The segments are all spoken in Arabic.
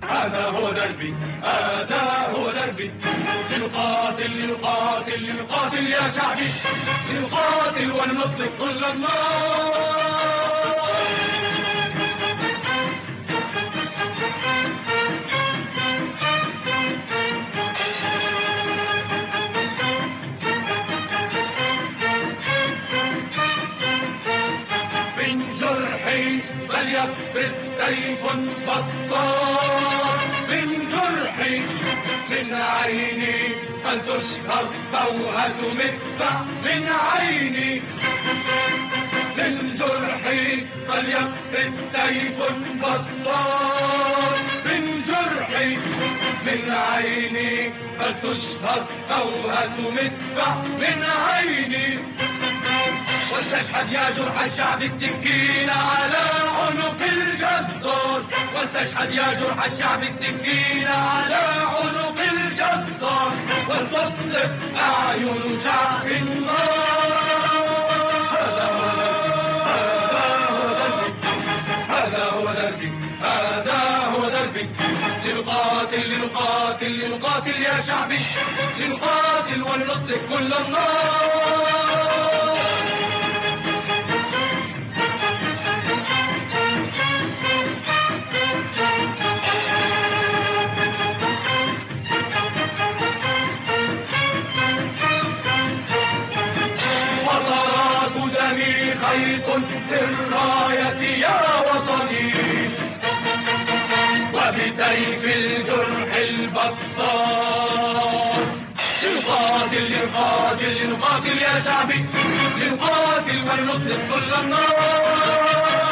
هذا هو دربي، هذا هو دربي. لنقاتل لنقاتل لنقاتل يا شعبي، لنقاتل ولنطلق كل النار. من جرحي فليفرد سيف بطال، من جرحي من عيني فلتشهر فوهة مدفع من عيني. من جرحي فليفرد سيف بطال، من جرحي من عيني فلتشهر فوهة مدفع من عيني. ولتشهد يا جرح الشعب السكين على عنق الجزار، ولتشهد يا جرح الشعب السكين على عنق الجزار، ولتطلق أعين شعب النار. هذا هو دربي، هذا هو دربي. لنقاتل لنقاتل لنقاتل يا شعبي، لنقاتل ولنطلق كل النار. خيط للراية يا وطني، وبسيف الجرح البطال. لنقاتل لنقاتل لنقاتل يا شعبي، لنقاتل ولنطلق كل النار.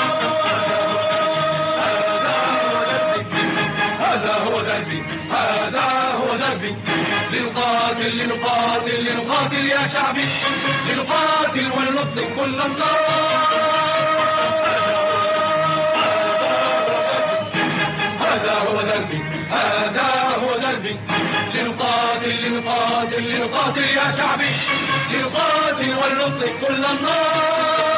هذا هو دربي، هذا هو دربي. لنقاتل لنقاتل لنقاتل يا شعبي، لنقاتل ولنطلق كل النار. هذا هو دربي، هذا هو دربي. لنقاتل لنقاتل لنقاتل يا شعبي، لنقاتل ولنطلق كل النار.